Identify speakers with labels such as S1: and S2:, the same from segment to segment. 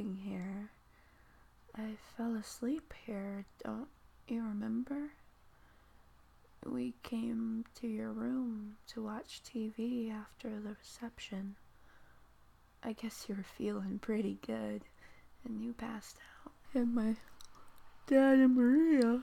S1: sleeping here. I fell asleep here, don't you remember? We came to your room to watch TV after the reception. I guess you were feeling pretty good, and you passed out. And my dad and Maria...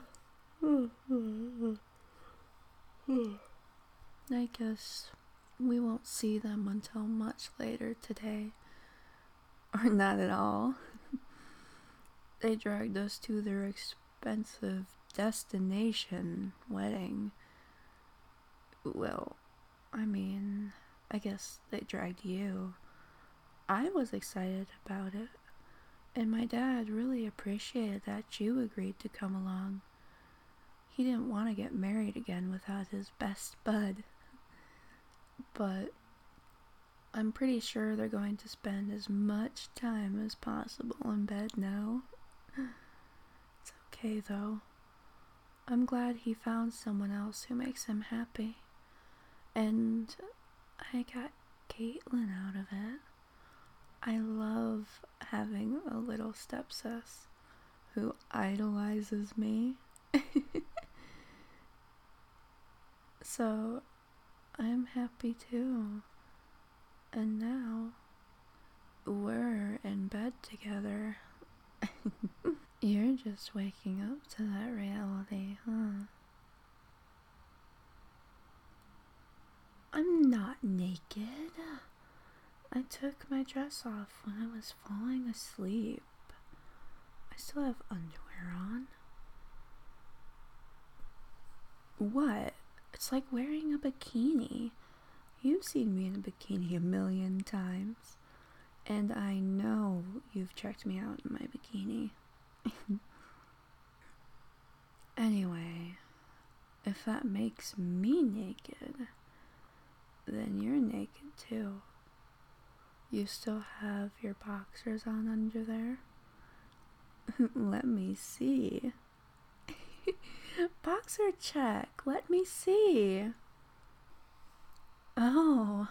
S1: I guess we won't see them until much later today. Or not at all. They dragged us to their expensive destination wedding. Well, I guess they dragged you. I was excited about it, and my dad really appreciated that you agreed to come along. He didn't want to get married again without his best bud. But I'm pretty sure they're going to spend as much time as possible in bed now. It's okay though. I'm glad he found someone else who makes him happy. And I got Caitlin out of it. I love having a little stepsis who idolizes me. So I'm happy too. And now we're in bed together. You're just waking up to that reality, huh? I'm not naked. I took my dress off when I was falling asleep. I still have underwear on. What? It's like wearing a bikini. You've seen me in a bikini a million times. And I know you've checked me out in my bikini. Anyway, if that makes me naked, then you're naked too. You still have your boxers on under there? Let me see. Boxer check. Let me see. Oh,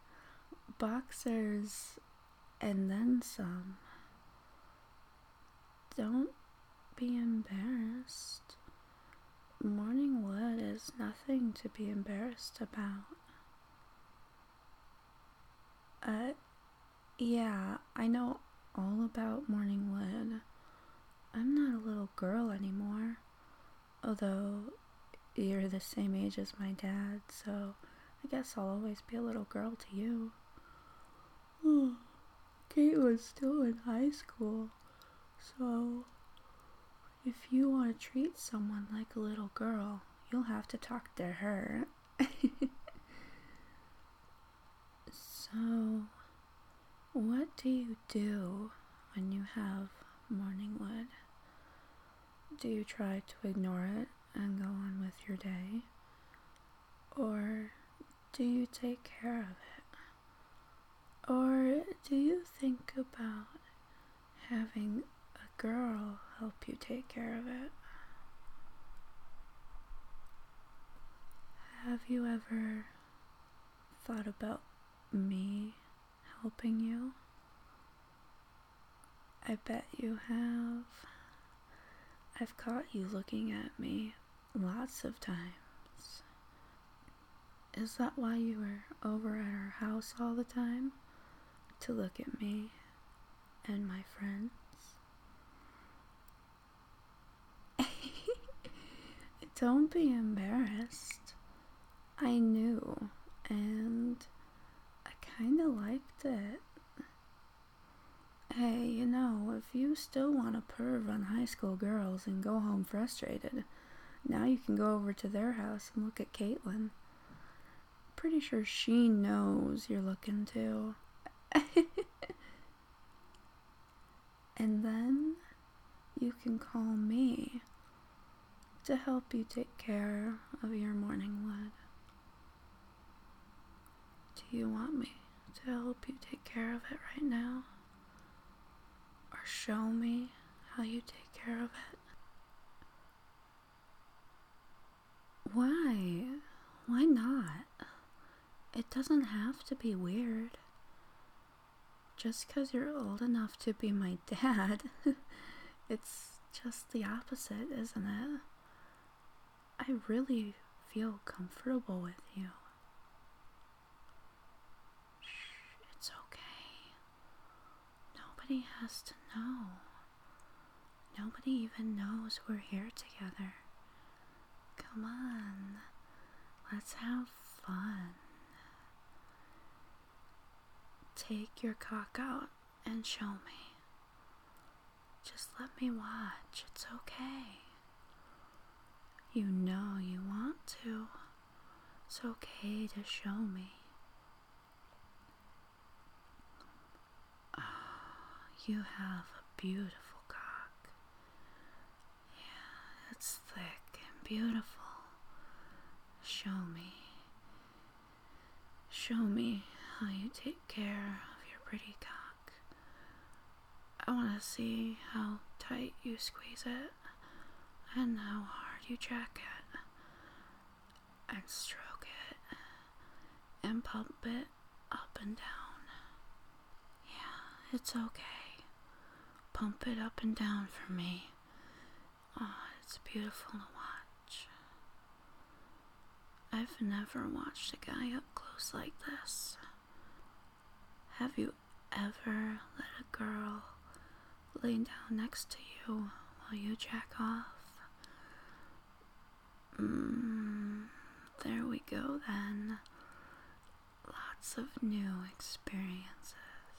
S1: boxers and then some. Don't be embarrassed. Morning wood is nothing to be embarrassed about. Yeah, I know all about morning wood. I'm not a little girl anymore. Although you're the same age as my dad, so I guess I'll always be a little girl to you. Kate was still in high school, so if you want to treat someone like a little girl, you'll have to talk to her. So, what do you do when you have morning wood? Do you try to ignore it and go on with your day? Or do you take care of it? Or do you think about having a girl help you take care of it? Have you ever thought about me helping you? I bet you have. I've caught you looking at me lots of times. Is that why you were over at our house all the time? To look at me and my friends? Don't be embarrassed. I knew, and I kinda liked it. Hey, if you still want to perv on high school girls and go home frustrated, now you can go over to their house and look at Caitlin. Pretty sure she knows you're looking too. And then you can call me to help you take care of your morning wood. Do you want me to help you take care of it right now? Or show me how you take care of it? Why? Why not? It doesn't have to be weird. just because you're old enough to be my dad, it's just the opposite, isn't it? I really feel comfortable with you. Shh, it's okay. Nobody has to know. Nobody even knows we're here together. Come on, let's have fun. Take your cock out and show me. Just let me watch, it's okay. You know you want to. It's okay to show me. Oh, you have a beautiful cock. Yeah, it's thick and beautiful. Show me. Show me how you take care of your pretty cock. I want to see how tight you squeeze it and how hard you jack it and stroke it and pump it up and down. Yeah, it's okay. Pump it up and down for me. Oh, it's beautiful to watch. I've never watched a guy up close like this. Have you ever let a girl lay down next to you while you jack off? There we go then. Lots of new experiences.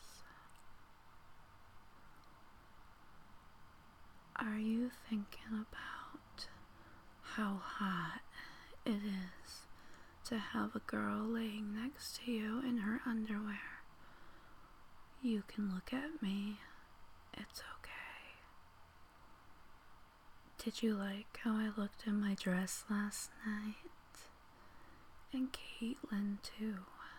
S1: Are you thinking about how hot it is to have a girl laying next to you in her underwear? You can look at me. It's okay. Did you like how I looked in my dress last night? And Caitlin too.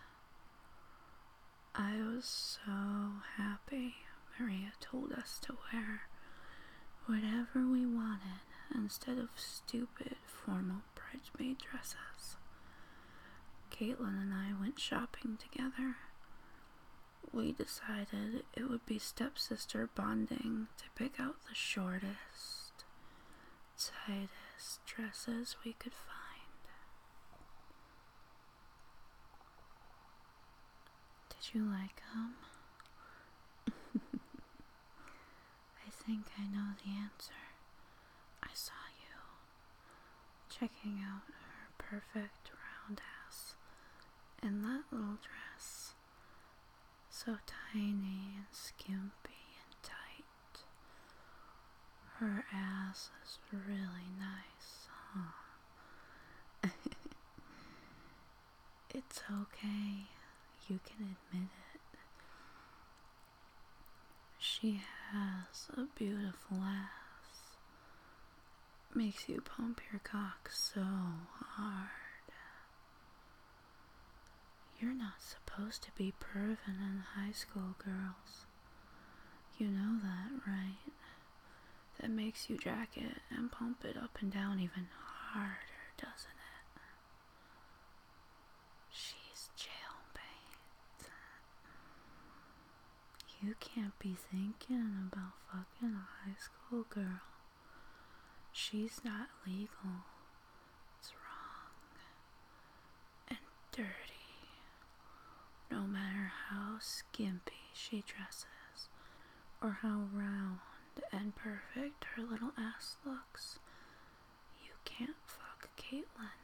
S1: I was so happy Maria told us to wear whatever we wanted instead of stupid formal bridesmaid dresses. Caitlin and I went shopping together. We decided it would be stepsister bonding to pick out the shortest, tightest dresses we could find. Did you like them? I think I know the answer. I saw you checking out her perfect round ass in that little dress. So tiny and skimpy and tight. Her ass is really nice, huh? It's okay. You can admit it. She has a beautiful ass. Makes you pump your cock so hard. You're not supposed to be perving in high school, girls. You know that, right? That makes you jack it and pump it up and down even harder, doesn't it? She's jailbait. You can't be thinking about fucking a high school girl. She's not legal. It's wrong. And dirty. No matter how skimpy she dresses, or how round and perfect her little ass looks, you can't fuck Caitlin.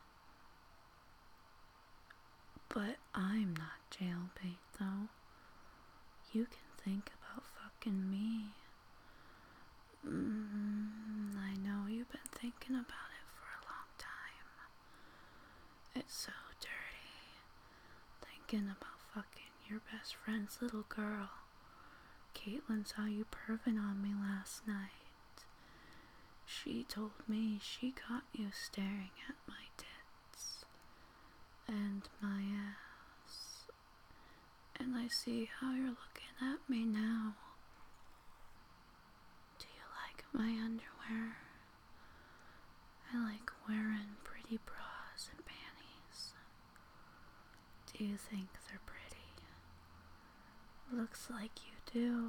S1: But I'm not jailbait, though. You can think about fucking me. I know you've been thinking about it for a long time. It's so dirty, thinking about fucking your best friend's little girl. Caitlin saw you perving on me last night. She told me she caught you staring at my tits and my ass. And I see how you're looking at me now. Do you like my underwear? I like wearing pretty bras and panties. Do you think they're pretty? Looks like you do.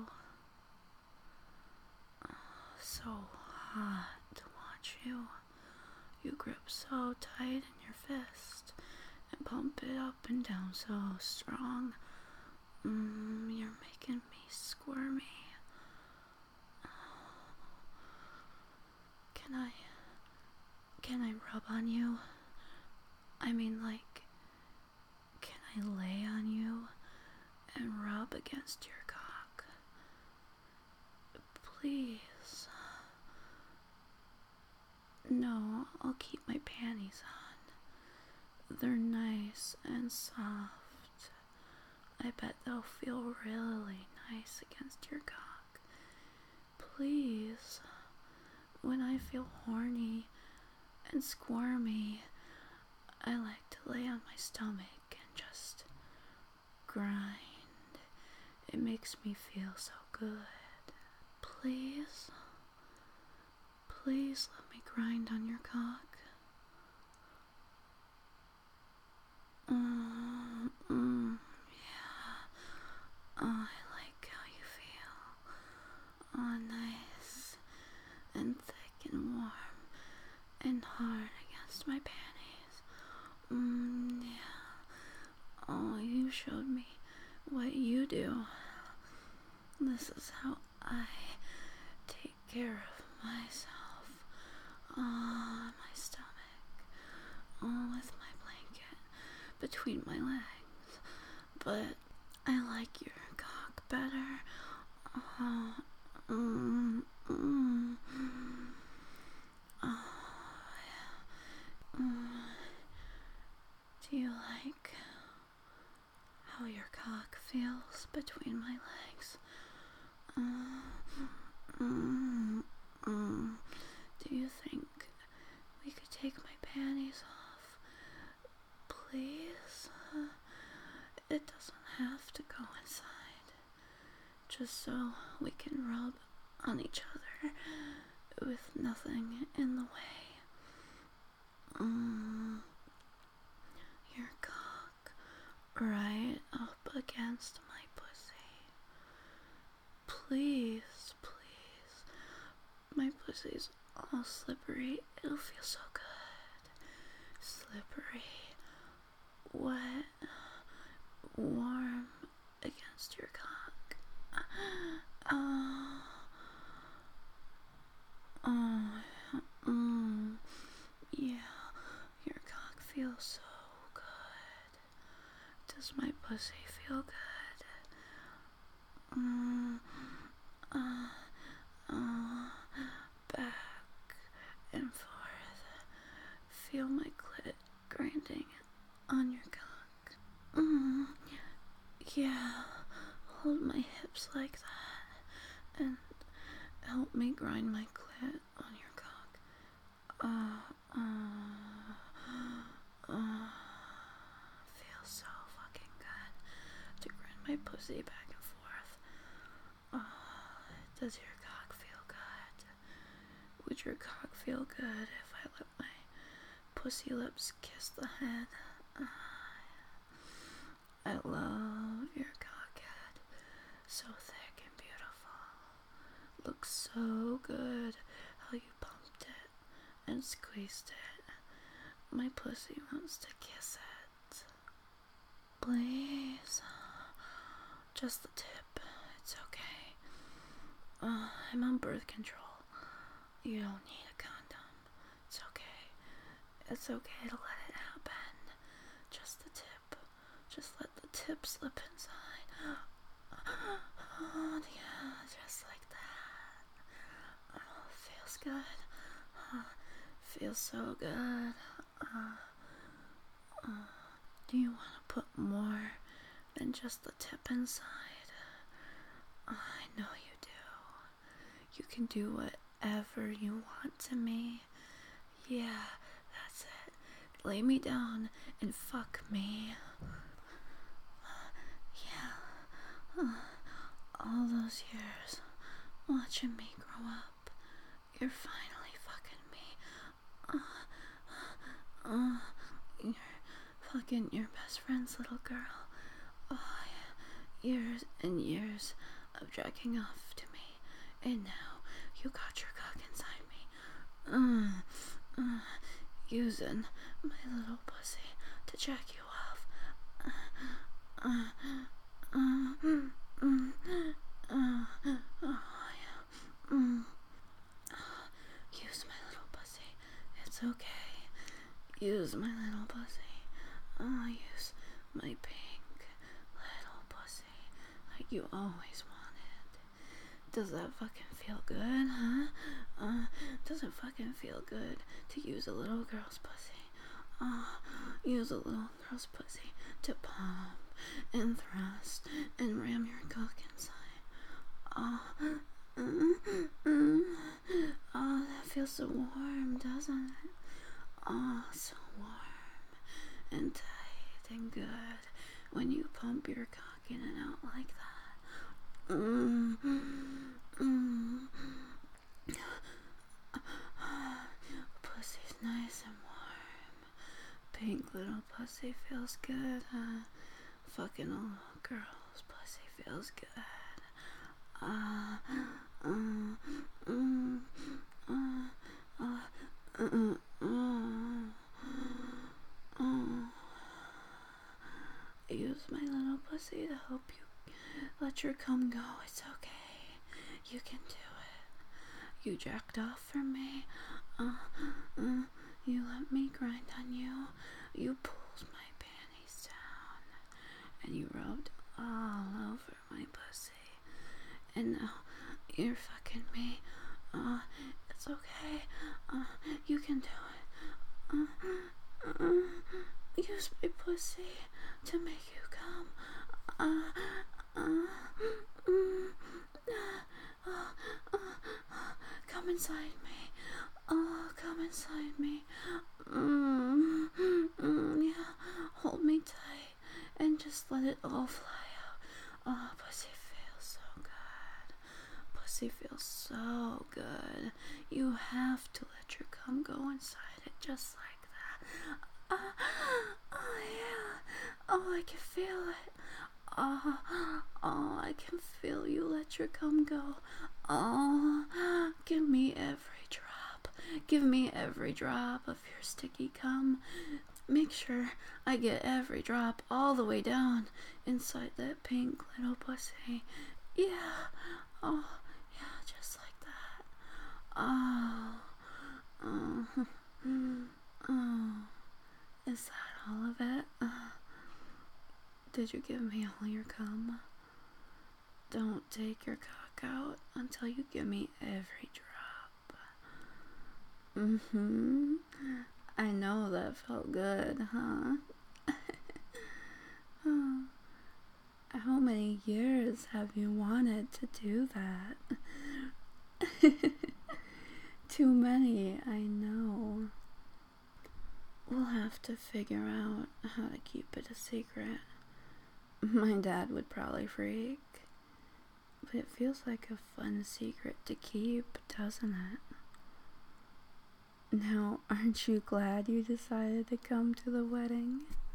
S1: So hot to watch you. You grip so tight in your fist and pump it up and down so strong. You're making me squirmy. Can I rub on you? I mean, like, can I lay on you and rub against your cock? Please. No, I'll keep my panties on. They're nice and soft. I bet they'll feel really nice against your cock. Please. When I feel horny and squirmy, I like to lay on my stomach and just grind. It makes me feel so good. Please, please let me grind on your cock. Yeah. Oh, I like how you feel. Oh, nice and thick and warm and hard against my panties. Yeah. Oh, you showed me what you do. This is how I take care of myself. My stomach. With my blanket between my legs. But I like your cock better. Do you like how your cock feels between my legs? Do you think we could take my panties off? Please? It doesn't have to go inside. Just so we can rub on each other with nothing in the way. Your cock right up against my pussy. Please, please. My pussy's all slippery. It'll feel so good. Slippery, wet, warm against your cock. Yeah, your cock feels so good. Does my pussy feel good? Back and forth. Feel my clit grinding on your cock. Yeah, hold my hips like that and help me grind my clit on your cock. Feels so fucking good to grind my pussy back and forth. Does your cock feel good? Would your cock feel good if I let my pussy lips kiss the head? I love your cockhead. So thick and beautiful. Looks so good how you pumped it and squeezed it. My pussy wants to kiss it. Please. Just the tip. It's okay. I'm on birth control. You don't need a condom. It's okay. It's okay to let it happen. Just the tip. Just let the tip slip inside. Oh, yeah, just like that. Oh, feels good. Feels so good. Do you want to put more than just the tip inside? I know you do. You can do whatever you want to me. Yeah, that's it. Lay me down and fuck me. Yeah. All those years watching me grow up. You're finally fucking me. You're fucking your best friend's little girl. Oh, years and years of jacking off to me, and now you got your cock inside me. Using my little pussy to jack you off. Use my little pussy. It's okay. Use my little pussy. Use my pink little pussy like you always wanted. Does that fucking feel good, huh? Does it fucking feel good to use a little girl's pussy? Use a little girl's pussy to pump and thrust and ram your cock inside. That feels so warm, doesn't it? So warm and tight and good when you pump your cock in and out like that. Pussy's nice and warm. Pink little pussy feels good, huh? Fucking a little girl's pussy feels good. Use my little pussy to help you let your cum go. It's okay. You can do it. You jacked off for me. You let me grind on you. You pulled my panties down. And you rubbed all over my pussy. And now you're fucking me. It's okay. You can do it. Use my pussy to make you come. Come inside me. Come inside me. Yeah, hold me tight and just let it all fly out. Pussy feels so good. Pussy feels so good. You have to let your cum go inside it just like that. Yeah. I can feel it. I can feel you let your cum go. Give me every drop. Give me every drop of your sticky cum. Make sure I get every drop all the way down inside that pink little pussy. Yeah. Yeah, just like that. Is that all of it? Did you give me all your cum? Don't take your cock out until you give me every drop. I know that felt good, huh? How many years have you wanted to do that? Too many, I know. We'll have to figure out how to keep it a secret. My dad would probably freak. But it feels like a fun secret to keep, doesn't it? Now, aren't you glad you decided to come to the wedding?